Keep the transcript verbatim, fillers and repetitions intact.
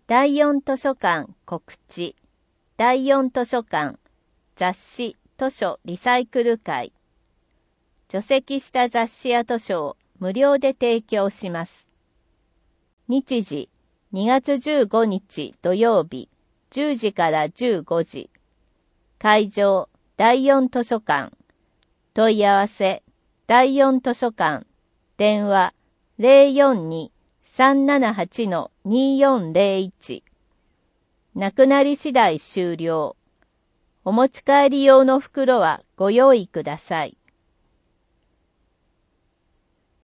第四図書館告知。第四図書館雑誌図書リサイクル会。除籍した雑誌や図書を無料で提供します。日時にがつじゅうごにち土曜日じゅうじからじゅうごじ。会場第四図書館。問い合わせ第四図書館。電話 ゼロよんに さんななはち によんゼロいち。なくなり次第終了。お持ち帰り用の袋はご用意ください。